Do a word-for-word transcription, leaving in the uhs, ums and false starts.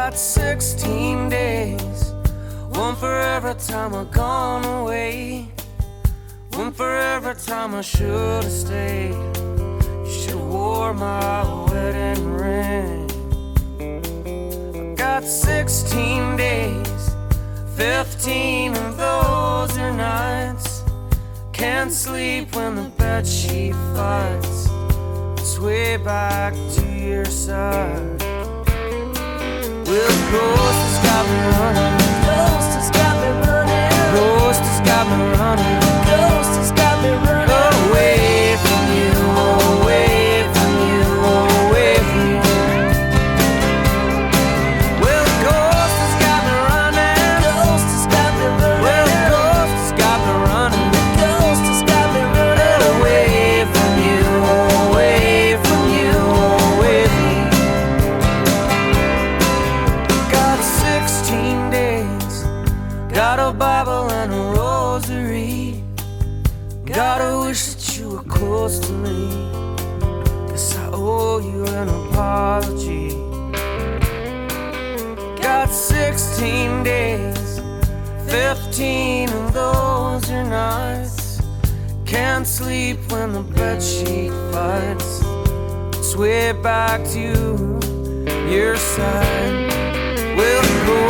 got sixteen days, one for every time I've gone away, one for every time I should have stayed. You should have wore my wedding ring. I got sixteen days, fifteen of those are nights. Can't sleep when the bedsheet fights. It's way back to your side. Well, the ghost has got me running. The ghost has got me running. The ghost has got me running. The ghost has got me running. Away from you, away from you, away from you. Well, the ghost has got me running. The ghost has got me running. Well, the ghost has got me running. The ghost has got me running. Away from you, away from you, away from you. sixteen days, got a Bible and a rosary. Gotta wish that you were close to me, 'cause I owe you an apology. Got sixteen days, fifteen of those are nights. Can't sleep when the bedsheet fights. It's way back to your side. Well, go